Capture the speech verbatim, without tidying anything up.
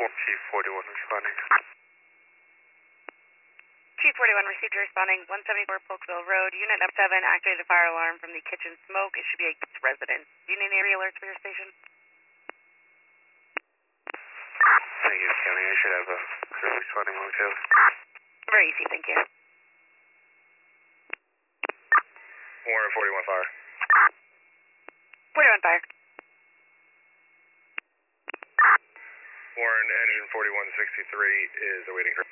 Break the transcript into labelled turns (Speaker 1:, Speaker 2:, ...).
Speaker 1: Chief forty-one responding.
Speaker 2: Chief forty-one received your responding, one seventy-four Polkville Road, Unit F seven, activated a fire alarm from the kitchen smoke. It should be a guest resident. Do you need any alerts for your station?
Speaker 1: Thank you, County. I should have a crew responding momentarily.
Speaker 2: Very easy, thank you.
Speaker 1: Warren forty-one fire.
Speaker 2: forty-one fire.
Speaker 1: Warren engine forty-one sixty-three is awaiting her.